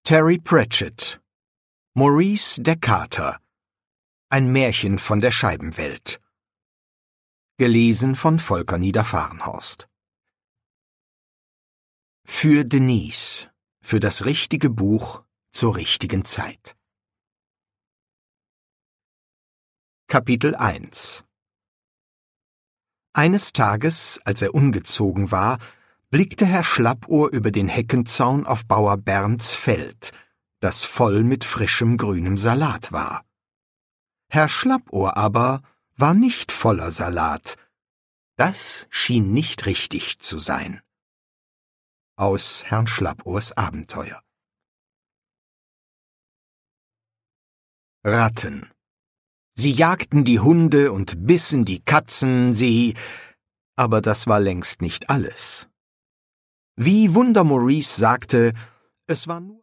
Terry Pratchett. Maurice der Kater. Ein Märchen von der Scheibenwelt. Gelesen von Volker Niederfahrenhorst. Für Denise. Für das richtige Buch zur richtigen Zeit. Kapitel 1. Eines Tages, als er umgezogen war, blickte Herr Schlappohr über den Heckenzaun auf Bauer Bernds Feld, das voll mit frischem grünem Salat war. Herr Schlappohr aber war nicht voller Salat. Das schien nicht richtig zu sein. Aus Herrn Schlappohrs Abenteuer. Ratten. Sie jagten die Hunde und bissen die Katzen, aber das war längst nicht alles. Wie Wunder Maurice sagte, es war nur